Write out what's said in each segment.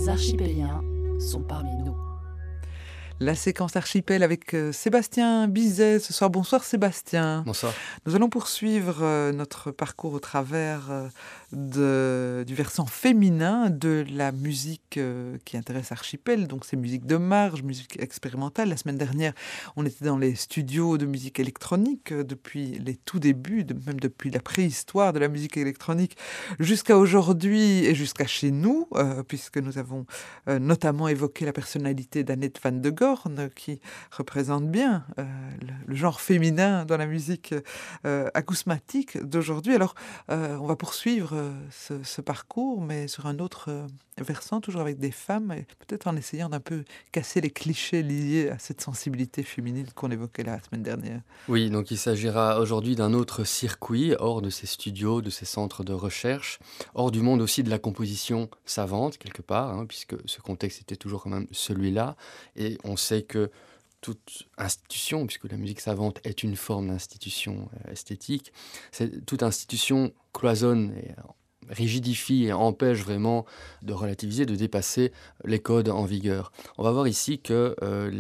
les archipéliens sont parmi nous. La séquence archipel avec Sébastien Bizet. Ce soir, bonsoir Sébastien. Bonsoir. Nous allons poursuivre notre parcours au travers du versant féminin de la musique qui intéresse Archipel. Donc c'est musique de marge, musique expérimentale. La semaine dernière, on était dans les studios de musique électronique depuis les tout débuts, même depuis la préhistoire de la musique électronique jusqu'à aujourd'hui et jusqu'à chez nous, puisque nous avons notamment évoqué la personnalité d'Annette van de Gorne, qui représente bien le genre féminin dans la musique acousmatique d'aujourd'hui. Alors, on va poursuivre ce parcours, mais sur un autre versant, toujours avec des femmes, et peut-être en essayant d'un peu casser les clichés liés à cette sensibilité féminine qu'on évoquait la semaine dernière. Oui, donc il s'agira aujourd'hui d'un autre circuit, hors de ces studios, de ces centres de recherche, hors du monde aussi de la composition savante, quelque part, hein, puisque ce contexte était toujours quand même celui-là, et on sait que toute institution, puisque la musique savante est une forme d'institution esthétique, toute institution cloisonne et rigidifie et empêche vraiment de relativiser, de dépasser les codes en vigueur. On va voir ici que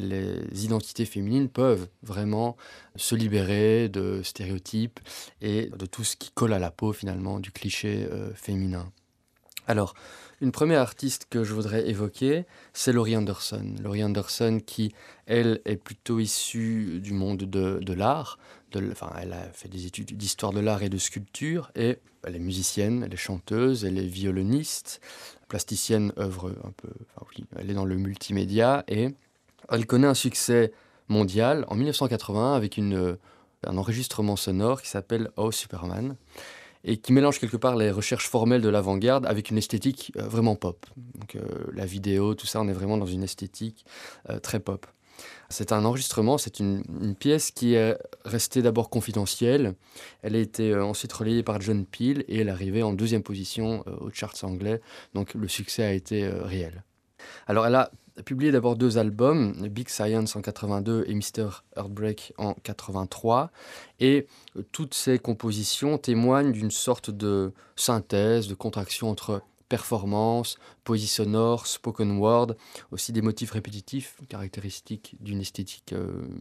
les identités féminines peuvent vraiment se libérer de stéréotypes et de tout ce qui colle à la peau finalement du cliché féminin. Alors, une première artiste que je voudrais évoquer, c'est Laurie Anderson. Laurie Anderson qui, elle, est plutôt issue du monde de l'art. Elle a fait des études d'histoire de l'art et de sculpture, et elle est musicienne, elle est chanteuse, elle est violoniste, plasticienne, œuvre un peu... elle est dans le multimédia, et elle connaît un succès mondial en 1981 avec un enregistrement sonore qui s'appelle Oh Superman, et qui mélange quelque part les recherches formelles de l'avant-garde avec une esthétique vraiment pop. Donc la vidéo, tout ça, on est vraiment dans une esthétique très pop. C'est un enregistrement, c'est une pièce qui est restée d'abord confidentielle. Elle a été ensuite relayée par John Peel et elle est arrivée en 2e position aux charts anglais. Donc le succès a été réel. Alors elle a publié d'abord 2 albums, Big Science en 82 et Mr. Heartbreak en 83. Et toutes ces compositions témoignent d'une sorte de synthèse, de contraction entre performance, poésie sonore, spoken word, aussi des motifs répétitifs, caractéristiques d'une esthétique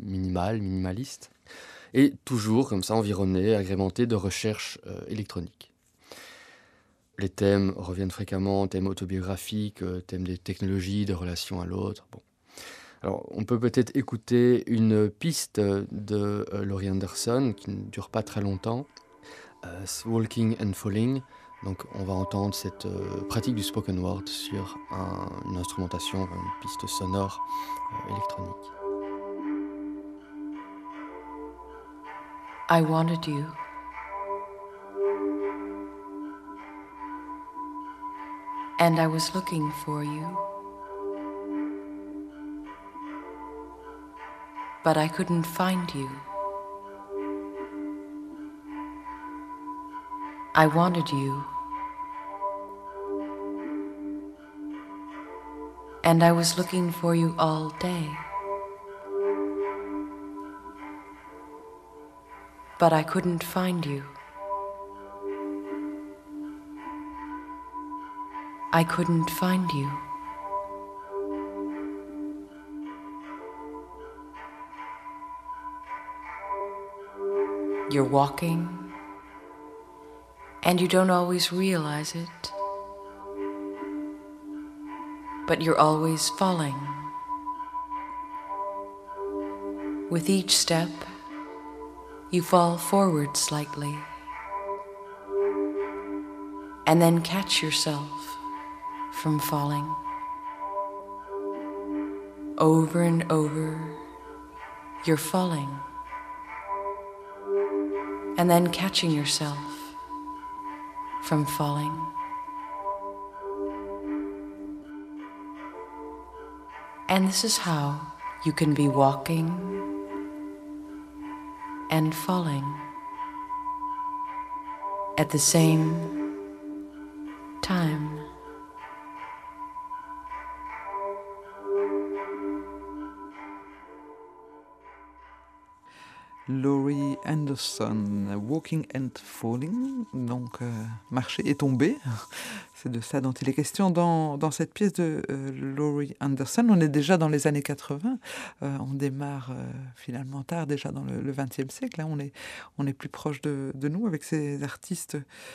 minimaliste, et toujours comme ça environné, agrémenté de recherches électroniques. Les thèmes reviennent fréquemment, thèmes autobiographiques, thèmes des technologies, des relations à l'autre. Bon. Alors, on peut peut-être écouter une piste de Laurie Anderson qui ne dure pas très longtemps, Walking and Falling. Donc, on va entendre cette pratique du spoken word sur une instrumentation, une piste sonore électronique. I wanted you. And I was looking for you. But I couldn't find you. I wanted you. And I was looking for you all day. But I couldn't find you. I couldn't find you. You're walking, and you don't always realize it, but you're always falling. With each step, you fall forward slightly, and then catch yourself from falling. Over and over, you're falling, and then catching yourself from falling. And this is how you can be walking and falling at the same time. Laurie Anderson, Walking and Falling, donc marcher et tomber. C'est de ça dont il est question dans cette pièce de Laurie Anderson. On est déjà dans les années 80. On démarre finalement tard, déjà dans le XXe siècle. Là, on est plus proche de nous avec ces artistes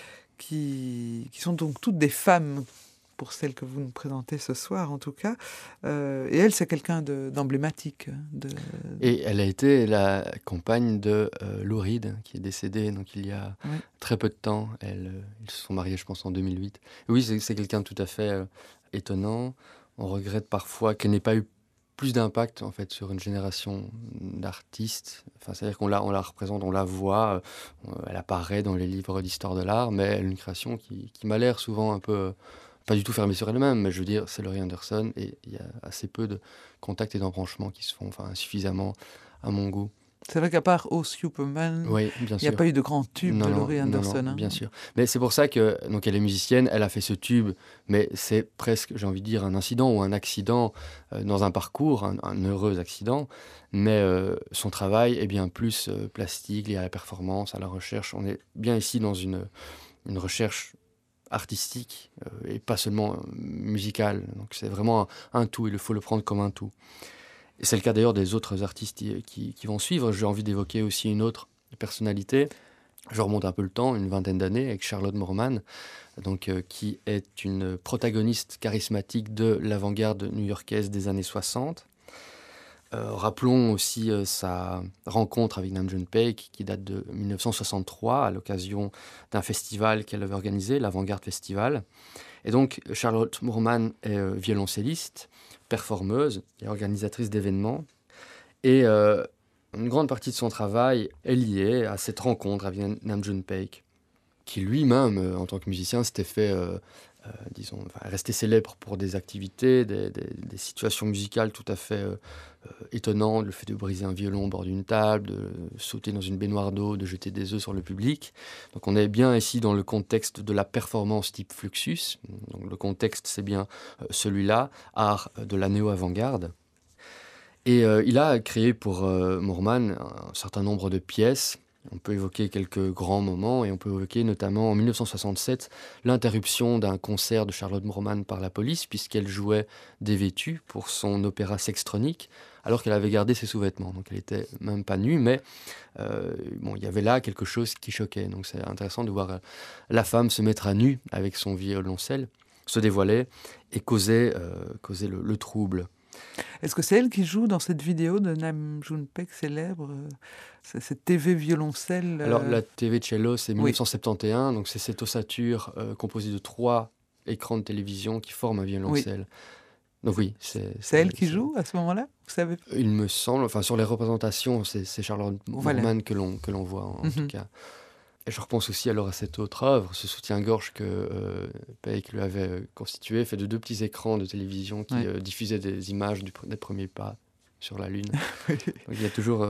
qui sont donc toutes des femmes, pour celle que vous nous présentez ce soir en tout cas. Et elle, c'est quelqu'un d'emblématique. Et elle a été la compagne de Lou Reed, qui est décédée donc il y a très peu de temps. Ils se sont mariés, je pense, en 2008. Et oui, c'est quelqu'un de tout à fait étonnant. On regrette parfois qu'elle n'ait pas eu plus d'impact en fait sur une génération d'artistes. Enfin, c'est-à-dire qu'on la représente, on la voit, elle apparaît dans les livres d'histoire de l'art, mais elle a une création qui m'a l'air souvent un peu... pas du tout fermée sur elle-même, mais je veux dire, c'est Laurie Anderson, et il y a assez peu de contacts et d'embranchements qui se font, enfin, suffisamment à mon goût. C'est vrai qu'à part Oh Superman, oui, bien sûr. Il n'y a pas eu de grand tube de Laurie Anderson. Non, bien sûr. Mais c'est pour ça que, donc elle est musicienne, elle a fait ce tube, mais c'est presque, j'ai envie de dire, un incident ou un accident dans un parcours, un heureux accident, mais son travail est bien plus plastique, lié à la performance, à la recherche. On est bien ici dans une recherche artistique et pas seulement musicale. Donc c'est vraiment un tout, il faut le prendre comme un tout. Et c'est le cas d'ailleurs des autres artistes qui vont suivre. J'ai envie d'évoquer aussi une autre personnalité. Je remonte un peu le temps, une vingtaine d'années, avec Charlotte Moorman, donc, qui est une protagoniste charismatique de l'avant-garde new-yorkaise des années 60. Rappelons aussi sa rencontre avec Nam June Paik, qui date de 1963, à l'occasion d'un festival qu'elle avait organisé, l'Avant-Garde Festival. Et donc, Charlotte Moorman est violoncelliste, performeuse et organisatrice d'événements. Et une grande partie de son travail est liée à cette rencontre avec Nam June Paik, qui lui-même, en tant que musicien, s'était fait... resté célèbre pour des activités, des situations musicales tout à fait étonnantes, le fait de briser un violon au bord d'une table, de sauter dans une baignoire d'eau, de jeter des œufs sur le public. Donc on est bien ici dans le contexte de la performance type Fluxus. Donc le contexte, c'est bien celui-là, art de la néo-avant-garde. Et il a créé pour Moorman un certain nombre de pièces. On peut évoquer quelques grands moments et on peut évoquer notamment en 1967 l'interruption d'un concert de Charlotte Moorman par la police puisqu'elle jouait dévêtue pour son opéra sextronique alors qu'elle avait gardé ses sous-vêtements. Donc elle n'était même pas nue, mais il y avait là quelque chose qui choquait. Donc c'est intéressant de voir la femme se mettre à nu avec son violoncelle, se dévoiler et causer le trouble. Est-ce que c'est elle qui joue dans cette vidéo de Nam June Paik célèbre, cette TV violoncelle Alors la TV cello, c'est 1971, donc c'est cette ossature composée de 3 écrans de télévision qui forment un violoncelle. Oui. Donc oui, c'est elle qui joue à ce moment-là, vous savez? Il me semble, enfin sur les représentations, c'est Charlotte Moorman que l'on voit en tout cas. Et je repense aussi alors à cette autre œuvre, ce soutien-gorge que Paik lui avait constitué, fait de 2 petits écrans de télévision qui diffusaient des images des premiers pas sur la Lune. Donc, il y a toujours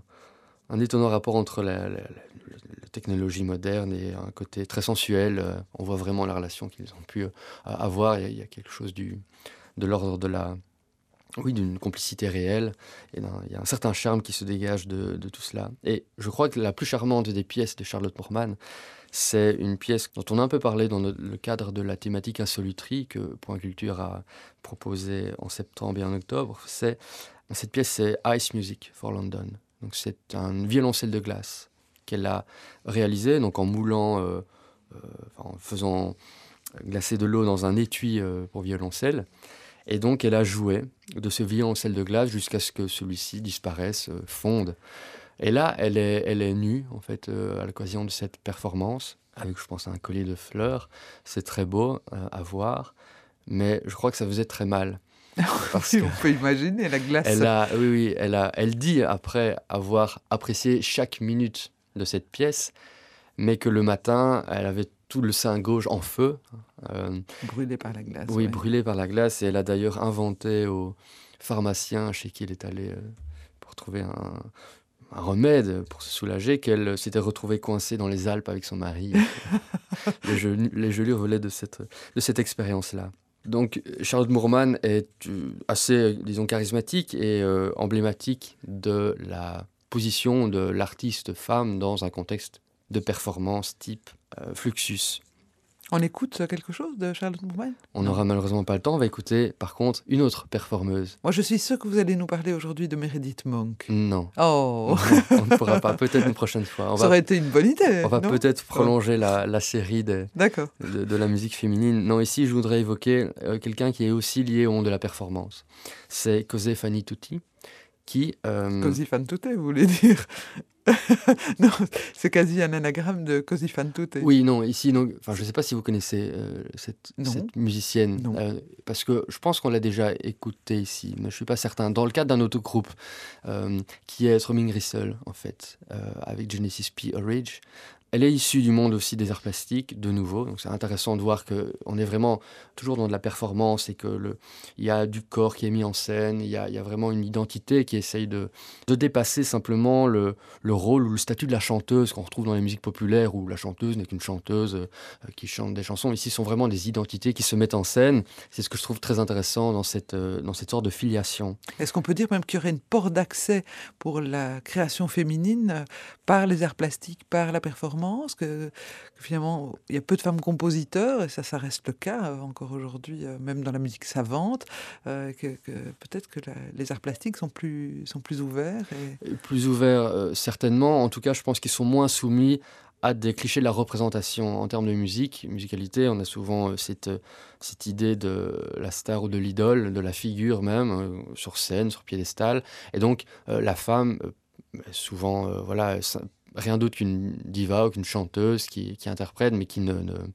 un étonnant rapport entre la technologie moderne et un côté très sensuel. On voit vraiment la relation qu'ils ont pu avoir. Il y a quelque chose de l'ordre d'une complicité réelle. Et il y a un certain charme qui se dégage de tout cela. Et je crois que la plus charmante des pièces de Charlotte Moorman, c'est une pièce dont on a un peu parlé dans le cadre de la thématique insoluterie que Point Culture a proposée en septembre et en octobre. Cette pièce, c'est Ice Music for London. Donc c'est un violoncelle de glace qu'elle a réalisé donc en moulant, en faisant glacer de l'eau dans un étui pour violoncelle. Et donc, elle a joué de ce violoncelle de glace jusqu'à ce que celui-ci disparaisse, fonde. Et là, elle est nue, en fait, à l'occasion de cette performance, avec, je pense, un collier de fleurs. C'est très beau à voir, mais je crois que ça faisait très mal. Si, on peut imaginer la glace. Elle dit, après avoir apprécié chaque minute de cette pièce, mais que le matin, elle avait tout le sein gauche en feu. Brûlé par la glace. Oui, brûlé par la glace. Et elle a d'ailleurs inventé au pharmacien chez qui elle est allée pour trouver un remède pour se soulager, qu'elle s'était retrouvée coincée dans les Alpes avec son mari. Les gelures volaient de cette expérience-là. Donc Charlotte Moorman est assez, disons, charismatique et emblématique de la position de l'artiste femme dans un contexte de performance type Fluxus. On écoute quelque chose de Charlotte Moorman? On n'aura malheureusement pas le temps. On va écouter, par contre, une autre performeuse. Moi, je suis sûre que vous allez nous parler aujourd'hui de Meredith Monk. Non. Oh, On ne pourra pas. Peut-être une prochaine fois. ça aurait été une bonne idée. On va non peut-être prolonger la série D'accord. de la musique féminine. Non, ici, je voudrais évoquer quelqu'un qui est aussi lié au monde de la performance. C'est Così fan tutte, qui... Così fan tutte, vous voulez dire? Non, c'est quasi un anagramme de Così fan tutte. Oui, non, ici, je ne sais pas si vous connaissez cette musicienne, parce que je pense qu'on l'a déjà écoutée ici, mais je ne suis pas certain. Dans le cadre d'un autre groupe, qui est Throbbing Gristle, en fait, avec Genesis P. Orridge. Elle est issue du monde aussi des arts plastiques, de nouveau. Donc c'est intéressant de voir qu'on est vraiment toujours dans de la performance et qu'il y a du corps qui est mis en scène. Il y a vraiment une identité qui essaye de dépasser simplement le rôle ou le statut de la chanteuse qu'on retrouve dans les musiques populaires où la chanteuse n'est qu'une chanteuse qui chante des chansons. Ici, ce sont vraiment des identités qui se mettent en scène. C'est ce que je trouve très intéressant dans cette sorte de filiation. Est-ce qu'on peut dire même qu'il y aurait une porte d'accès pour la création féminine par les arts plastiques, par la performance, que finalement, il y a peu de femmes compositeurs, et ça reste le cas encore aujourd'hui, même dans la musique savante, que peut-être que les arts plastiques sont plus ouverts. Plus ouverts, certainement. En tout cas, je pense qu'ils sont moins soumis à des clichés de la représentation. En termes de musicalité, on a souvent cette idée de la star ou de l'idole, de la figure même, sur scène, sur piédestal. Et donc, la femme, souvent, rien d'autre qu'une diva ou qu'une chanteuse qui interprète, mais qui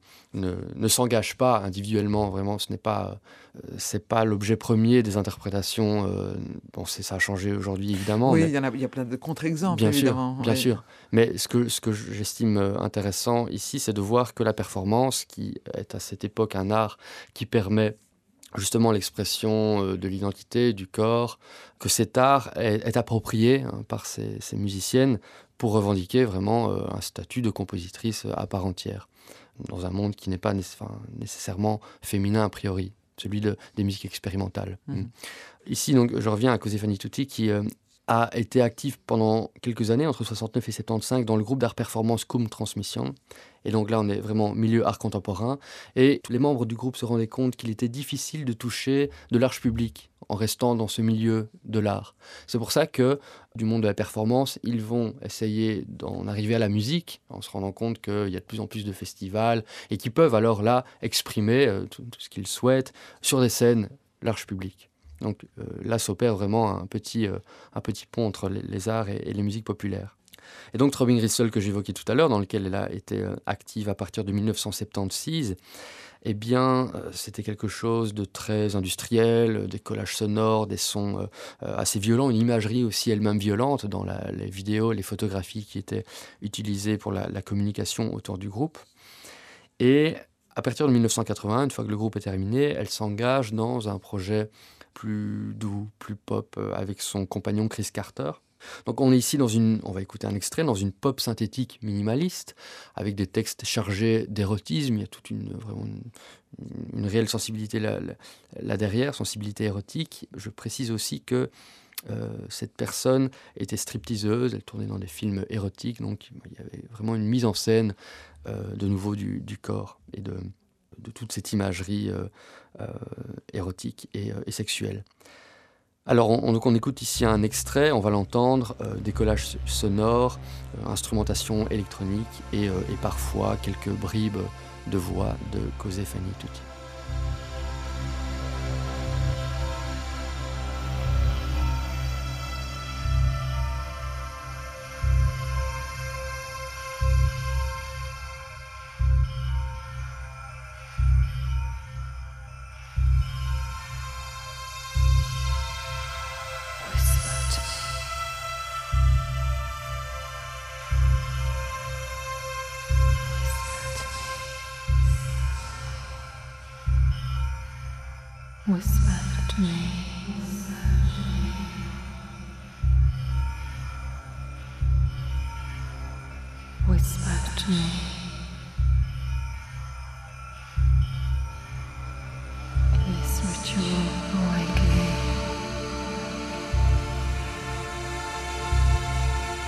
ne s'engage pas individuellement. Vraiment, c'est pas l'objet premier des interprétations. Ça a changé aujourd'hui, évidemment. Oui, il y a plein de contre-exemples, bien évidemment. Bien sûr. Mais ce que j'estime intéressant ici, c'est de voir que la performance, qui est à cette époque un art qui permet justement l'expression de l'identité, du corps, que cet art est approprié par ces musiciennes pour revendiquer vraiment un statut de compositrice à part entière, dans un monde qui n'est pas nécessairement féminin a priori, celui des musiques expérimentales. Ici, donc, je reviens à Così fan tutte, qui a été active pendant quelques années, entre 69 et 75, dans le groupe d'art performance Cum Transmission. Et donc là, on est vraiment milieu art contemporain. Et tous les membres du groupe se rendaient compte qu'il était difficile de toucher de large public en restant dans ce milieu de l'art. C'est pour ça que, du monde de la performance, ils vont essayer d'en arriver à la musique, en se rendant compte qu'il y a de plus en plus de festivals, et qu'ils peuvent alors là exprimer tout ce qu'ils souhaitent sur des scènes large public. Donc là s'opère vraiment un petit pont entre les arts et les musiques populaires. Et donc Throbbing Gristle, que j'évoquais tout à l'heure, dans lequel elle a été active à partir de 1976, eh bien, c'était quelque chose de très industriel, des collages sonores, des sons assez violents, une imagerie aussi elle-même violente dans les vidéos, les photographies qui étaient utilisées pour la communication autour du groupe. Et à partir de 1980, une fois que le groupe est terminé, elle s'engage dans un projet plus doux, plus pop, avec son compagnon Chris Carter. Donc on est ici on va écouter un extrait, dans une pop synthétique minimaliste, avec des textes chargés d'érotisme. Il y a toute vraiment une réelle sensibilité là derrière, sensibilité érotique. Je précise aussi que cette personne était stripteaseuse, elle tournait dans des films érotiques, donc il y avait vraiment une mise en scène de nouveau du corps et de toute cette imagerie érotique et sexuelle. Alors, on écoute ici un extrait, on va l'entendre, des collages sonores, instrumentation électronique et parfois quelques bribes de voix de Così fan tutte. Whisper to me. Whisper to me. In this ritual awakening.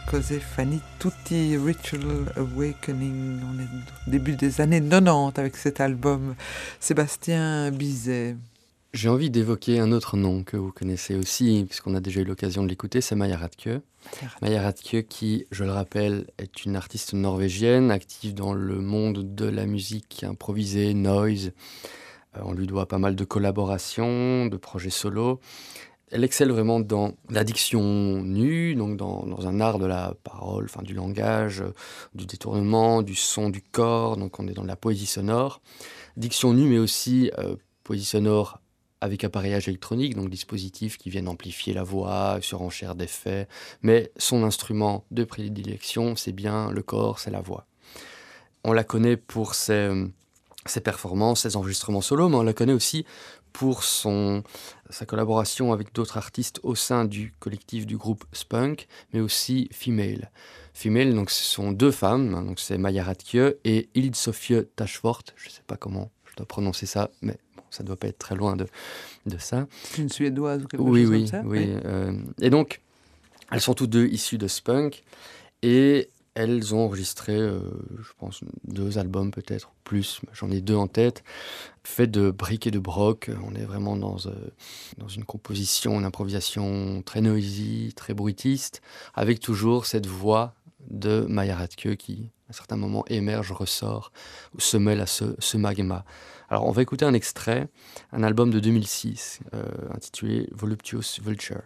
Cose Fanny Tutti, Ritual Awakening. On est au début des années 90 avec cet album. Sébastien Bizet. J'ai envie d'évoquer un autre nom que vous connaissez aussi, puisqu'on a déjà eu l'occasion de l'écouter, c'est Maja Radke. Maja Radke qui, je le rappelle, est une artiste norvégienne, active dans le monde de la musique improvisée, noise. On lui doit pas mal de collaborations, de projets solo. Elle excelle vraiment dans la diction nue, donc dans un art de la parole, enfin du langage, du détournement, du son, du corps. Donc on est dans la poésie sonore. Diction nue, mais aussi poésie sonore avec appareillage électronique, donc dispositifs qui viennent amplifier la voix, surenchère d'effets. Mais son instrument de prédilection, c'est bien le corps, c'est la voix. On la connaît pour ses performances, ses enregistrements solo, mais on la connaît aussi pour sa collaboration avec d'autres artistes au sein du collectif du groupe Spunk, mais aussi Female. Female, donc ce sont deux femmes, hein, donc c'est Maja Radke et Hilde Sofie Tashfort, je ne sais pas comment je dois prononcer ça, mais bon, ça ne doit pas être très loin de ça. C'est une Suédoise ou quelque chose comme ça? Oui. Et donc, elles sont toutes deux issues de Spunk, et elles ont enregistré, je pense, 2 albums peut-être, plus, j'en ai 2 en tête, fait de briques et de broc. On est vraiment dans une composition, une improvisation très noisy, très bruitiste, avec toujours cette voix de Maja Radke qui, à certains moments, émerge, ressort, ou se mêle à ce magma. Alors, on va écouter un extrait, un album de 2006, intitulé Voluptuous Vultures.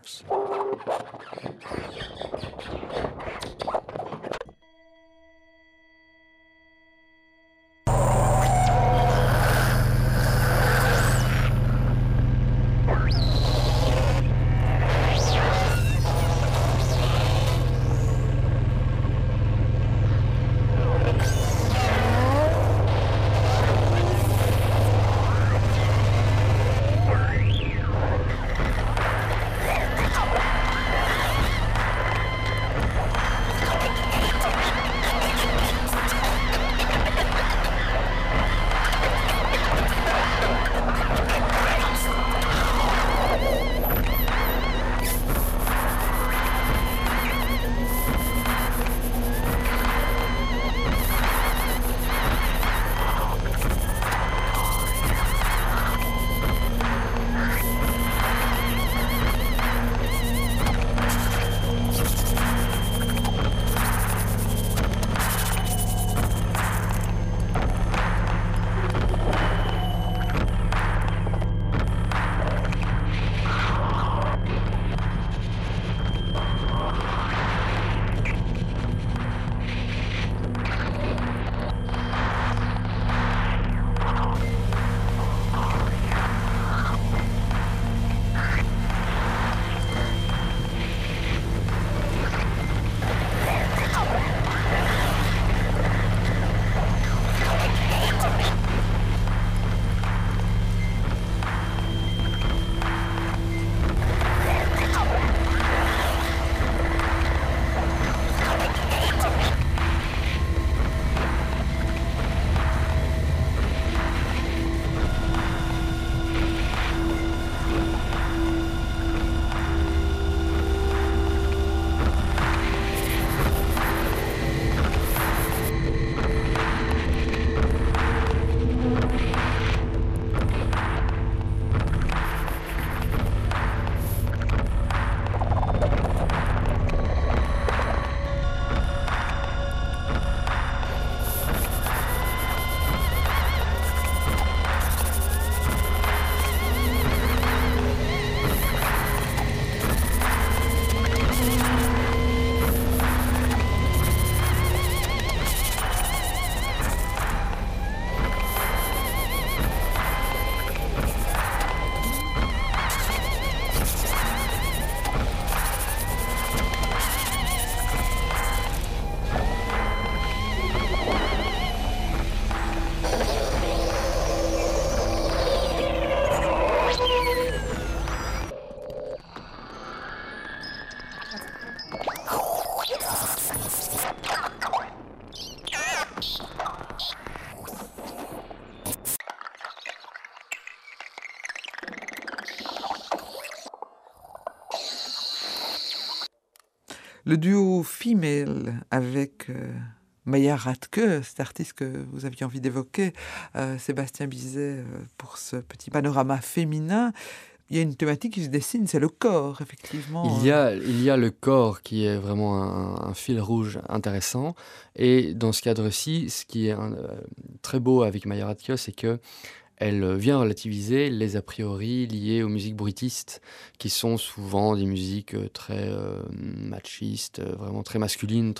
Le duo Female avec Maya Radke, cet artiste que vous aviez envie d'évoquer, Sébastien Bizet, pour ce petit panorama féminin. Il y a une thématique qui se dessine, c'est le corps, effectivement. Il y a le corps qui est vraiment un fil rouge intéressant. Et dans ce cadre-ci, ce qui est très beau avec Maya Radke, c'est que elle vient relativiser les a priori liés aux musiques bruitistes, qui sont souvent des musiques très machistes, vraiment très masculines,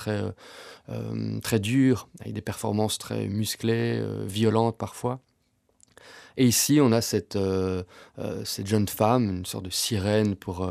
très dures, avec des performances très musclées, violentes parfois. Et ici, on a cette jeune femme, une sorte de sirène pour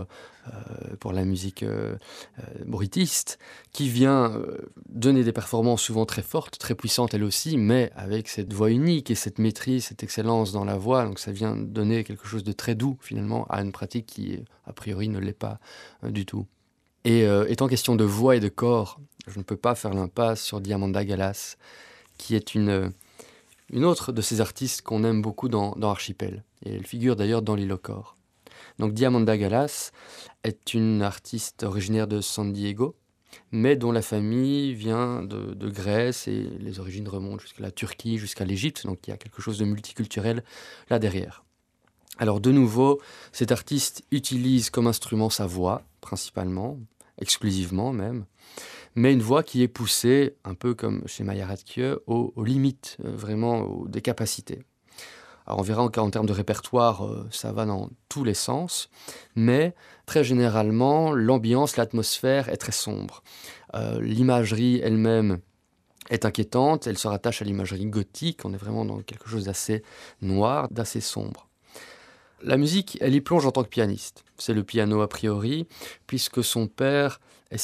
la musique bruitiste, qui vient donner des performances souvent très fortes, très puissantes elle aussi, mais avec cette voix unique et cette maîtrise, cette excellence dans la voix. Donc ça vient donner quelque chose de très doux, finalement, à une pratique qui, a priori, ne l'est pas du tout. Et étant question de voix et de corps, je ne peux pas faire l'impasse sur Diamanda Gallas, qui est une autre de ces artistes qu'on aime beaucoup dans Archipel. Et elle figure d'ailleurs dans L'Île au corps. Donc Diamanda Gallas est une artiste originaire de San Diego, mais dont la famille vient de Grèce et les origines remontent jusqu'à la Turquie, jusqu'à l'Égypte. Donc il y a quelque chose de multiculturel là derrière. Alors de nouveau, cet artiste utilise comme instrument sa voix, principalement, exclusivement même, mais une voix qui est poussée, un peu comme chez Maya Radke, aux limites, vraiment des capacités. Alors on verra en termes de répertoire, ça va dans tous les sens, mais très généralement, l'ambiance, l'atmosphère est très sombre. L'imagerie elle-même est inquiétante, elle se rattache à l'imagerie gothique, on est vraiment dans quelque chose d'assez noir, d'assez sombre. La musique, elle y plonge en tant que pianiste. C'est le piano a priori, puisque son père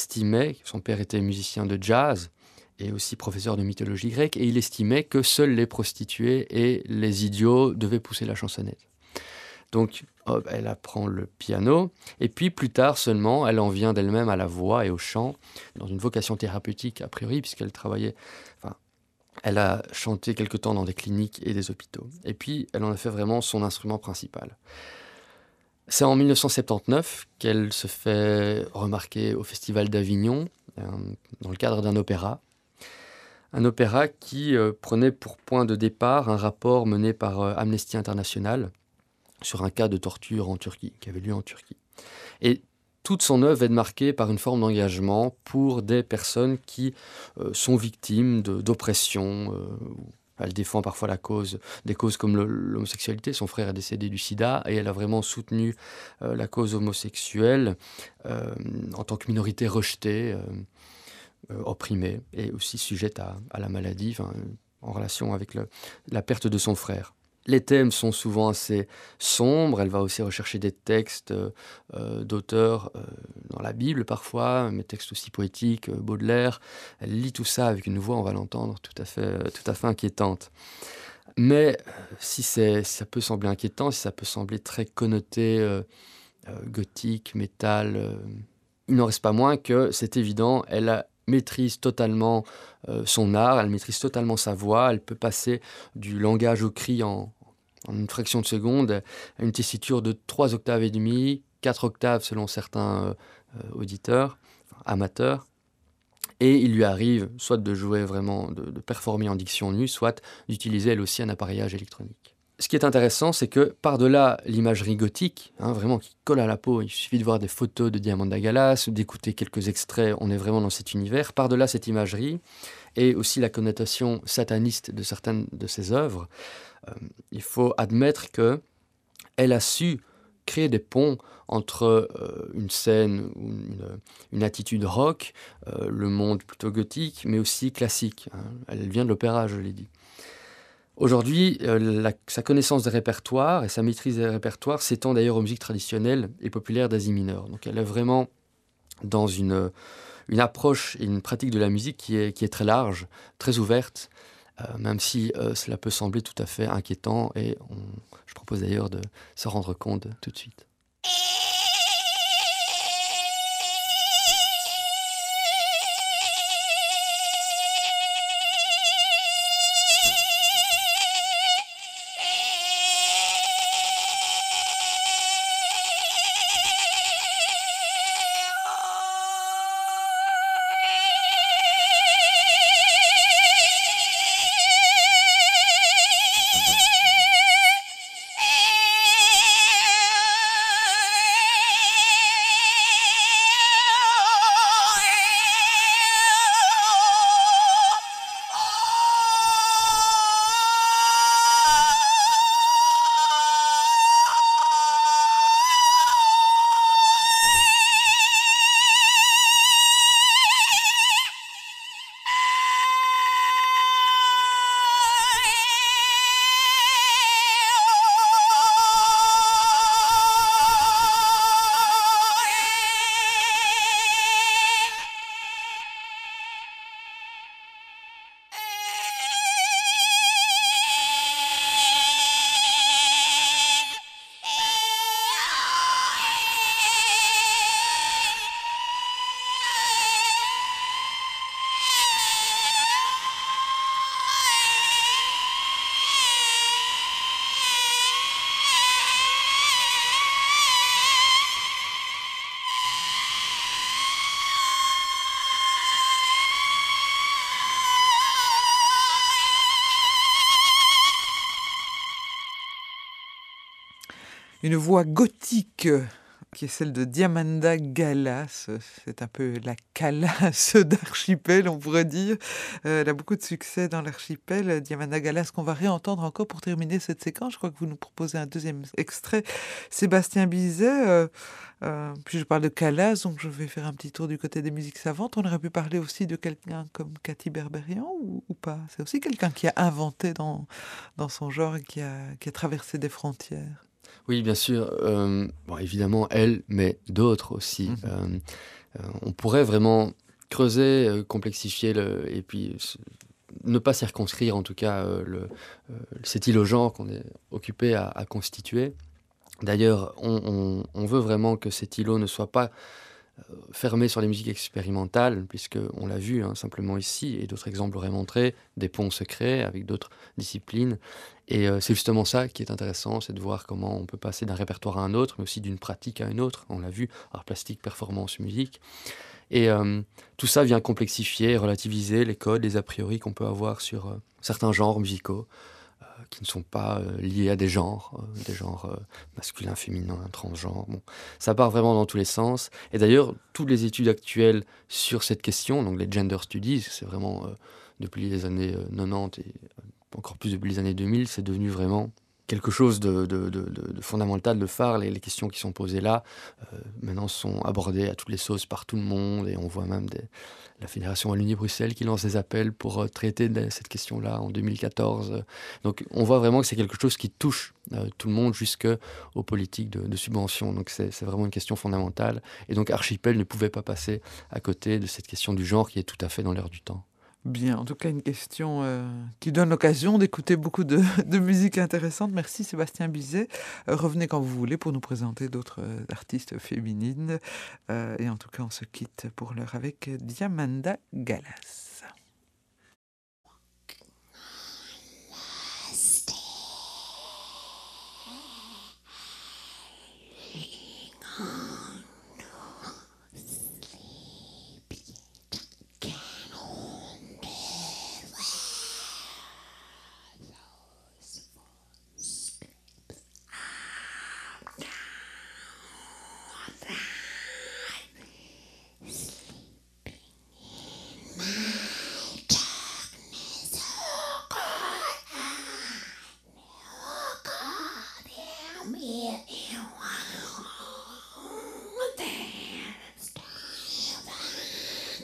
était musicien de jazz et aussi professeur de mythologie grecque, et il estimait que seules les prostituées et les idiots devaient pousser la chansonnette. Donc, elle apprend le piano, et puis plus tard seulement, elle en vient d'elle-même à la voix et au chant, dans une vocation thérapeutique a priori, puisqu'elle elle a chanté quelque temps dans des cliniques et des hôpitaux. Et puis, elle en a fait vraiment son instrument principal. C'est en 1979 qu'elle se fait remarquer au Festival d'Avignon, dans le cadre d'un opéra. Un opéra qui prenait pour point de départ un rapport mené par Amnesty International sur un cas de torture en Turquie, qui avait lieu en Turquie. Et toute son œuvre est marquée par une forme d'engagement pour des personnes qui sont victimes d'oppression. Elle défend parfois des causes comme l'homosexualité. Son frère est décédé du sida et elle a vraiment soutenu la cause homosexuelle en tant que minorité rejetée, opprimée et aussi sujette à la maladie, en relation avec la perte de son frère. Les thèmes sont souvent assez sombres. Elle va aussi rechercher des textes d'auteurs dans la Bible parfois, mais textes aussi poétiques, Baudelaire. Elle lit tout ça avec une voix, on va l'entendre, tout à fait inquiétante. Mais si ça peut sembler inquiétant, si ça peut sembler très connoté gothique, métal, il n'en reste pas moins que c'est évident, elle maîtrise totalement son art, elle maîtrise totalement sa voix, elle peut passer du langage au cri en une fraction de seconde, à une tessiture de 3 octaves et demie, 4 octaves selon certains auditeurs, amateurs. Et il lui arrive soit de jouer vraiment, de performer en diction nue, soit d'utiliser elle aussi un appareillage électronique. Ce qui est intéressant, c'est que par-delà l'imagerie gothique, vraiment qui colle à la peau, il suffit de voir des photos de Diamanda Gallas ou d'écouter quelques extraits, on est vraiment dans cet univers. Par-delà cette imagerie, et aussi la connotation sataniste de certaines de ses œuvres, il faut admettre qu'elle a su créer des ponts entre une scène, une attitude rock, le monde plutôt gothique, mais aussi classique. Elle vient de l'opéra, je l'ai dit. Aujourd'hui, sa connaissance des répertoires et sa maîtrise des répertoires s'étend d'ailleurs aux musiques traditionnelles et populaires d'Asie mineure. Donc elle est vraiment dans une approche et une pratique de la musique qui est très large, très ouverte, même si cela peut sembler tout à fait inquiétant. Et je propose d'ailleurs de se rendre compte tout de suite. Une voix gothique qui est celle de Diamanda Galas. C'est un peu la Calas d'Archipel, on pourrait dire. Elle a beaucoup de succès dans l'Archipel. Diamanda Galas, qu'on va réentendre encore pour terminer cette séquence. Je crois que vous nous proposez un deuxième extrait. Sébastien Bizet, puis je parle de Calas, donc je vais faire un petit tour du côté des musiques savantes. On aurait pu parler aussi de quelqu'un comme Cathy Berberian ou pas? C'est aussi quelqu'un qui a inventé dans son genre et qui a traversé des frontières. Oui, bien sûr. Bon, évidemment, elle, mais d'autres aussi. On pourrait vraiment creuser, complexifier, et puis ne pas circonscrire, en tout cas, cet îlot genre qu'on est occupé à constituer. D'ailleurs, on veut vraiment que cet îlot ne soit pas fermé sur les musiques expérimentales, puisqu'on l'a vu simplement ici, et d'autres exemples l'auraient montré, des ponts se créent avec d'autres disciplines. Et c'est justement ça qui est intéressant, c'est de voir comment on peut passer d'un répertoire à un autre, mais aussi d'une pratique à une autre. On l'a vu, art plastique, performance, musique. Et tout ça vient complexifier, relativiser les codes, les a priori qu'on peut avoir sur certains genres musicaux, qui ne sont pas liés à des genres masculins, féminins, transgenres. Bon, ça part vraiment dans tous les sens. Et d'ailleurs, toutes les études actuelles sur cette question, donc les gender studies, c'est vraiment depuis les années 90 et encore plus depuis les années 2000, c'est devenu vraiment quelque chose de fondamental, de phare. Les questions qui sont posées là, maintenant sont abordées à toutes les sauces par tout le monde, et on voit même la Fédération Wallonie-Bruxelles qui lance des appels pour traiter cette question-là en 2014. Donc on voit vraiment que c'est quelque chose qui touche tout le monde, jusqu'aux politiques de subvention. Donc c'est vraiment une question fondamentale. Et donc Archipel ne pouvait pas passer à côté de cette question du genre qui est tout à fait dans l'air du temps. Bien, en tout cas une question qui donne l'occasion d'écouter beaucoup de musique intéressante. Merci Sébastien Bizet. Revenez quand vous voulez pour nous présenter d'autres artistes féminines. Et en tout cas, on se quitte pour l'heure avec Diamanda Galas.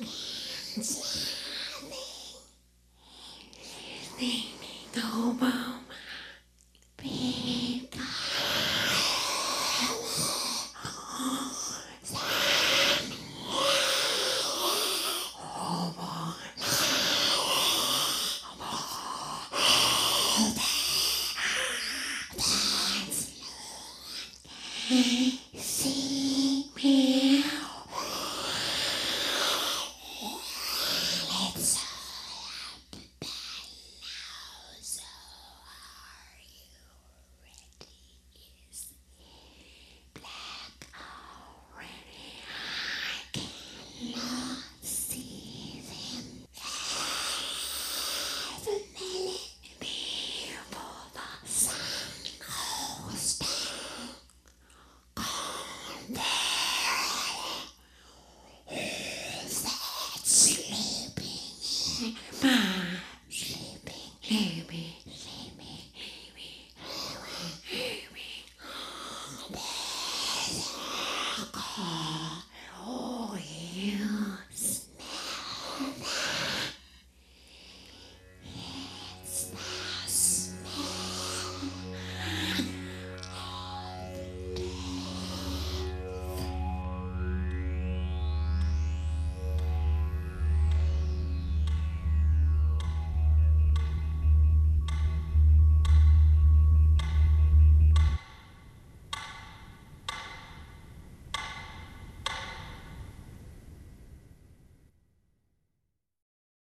About